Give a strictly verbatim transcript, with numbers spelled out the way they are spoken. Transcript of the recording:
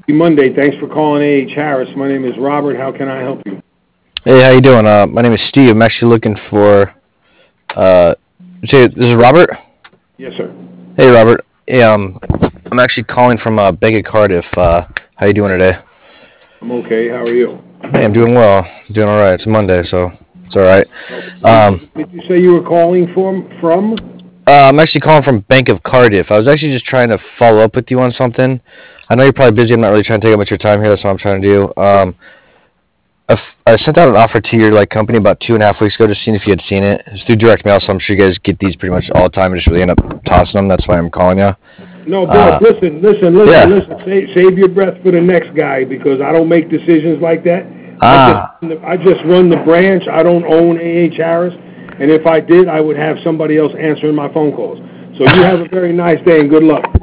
Monday. Thanks for calling A H Harris. My name is Robert. How can I help you? Hey, how you doing? Uh, my name is Steve. I'm actually looking for. Uh, say this is Robert. Yes, sir. Hey, Robert. Hey, um, I'm actually calling from uh, Bank of Cardiff. Uh, how you doing today? I'm okay. How are you? Hey, I'm doing well. I'm doing all right. It's Monday, so it's all right. Um, Did you say you were calling from? From? uh, I'm actually calling from Bank of Cardiff. I was actually just trying to follow up with you on something. I know you're probably busy. I'm not really trying to take up much of your time here. That's what I'm trying to do. Um, I, f- I sent out an offer to your like company about two and a half weeks ago, just seeing if you had seen it. It's through direct mail, so I'm sure you guys get these pretty much all the time and just really end up tossing them. That's why I'm calling you. No, boss. Uh, listen, listen, listen, yeah. listen. Save, save your breath for the next guy because I don't make decisions like that. Ah. I just, I just run the branch. I don't own A H Harris, and if I did, I would have somebody else answering my phone calls. So you have a very nice day and good luck.